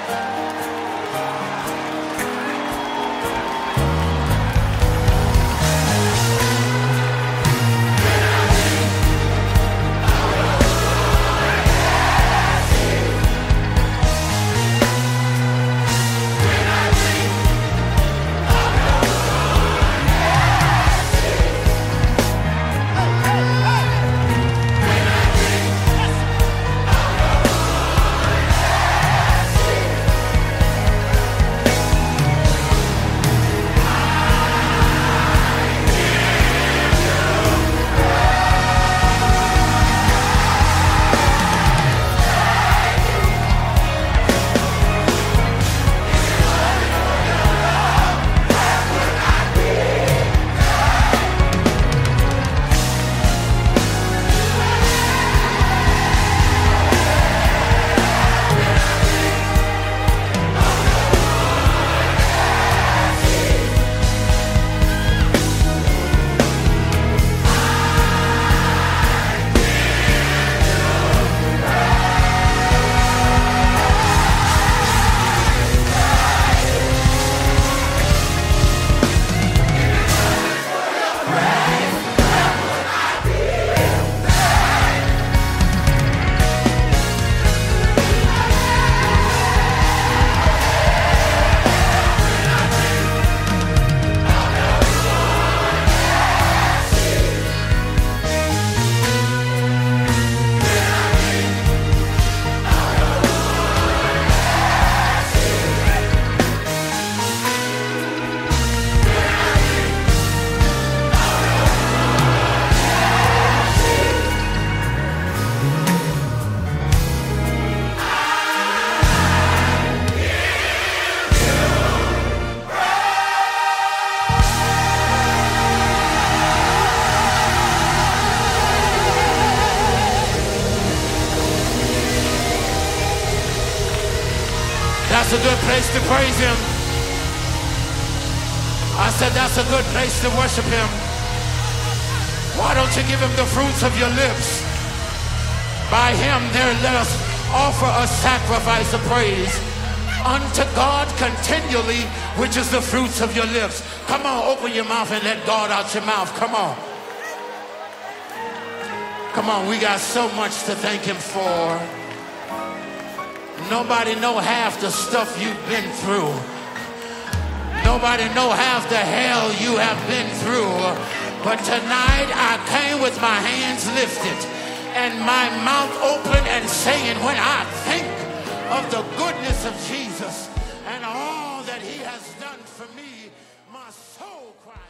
That's a good place to praise him. I said that's a good place to worship him. Why don't you give him the fruits of your lips? By him there let us offer a sacrifice of praise unto God continually, which is the fruits of your lips. Come on, open your mouth and let God out your mouth. Come on. Come on, we got so much to thank him for. Nobody know half the stuff you've been through. Nobody know half the hell you have been through. But tonight I came with my hands lifted and my mouth open and saying, when I think of the goodness of Jesus and all that he has done for me, my soul cries.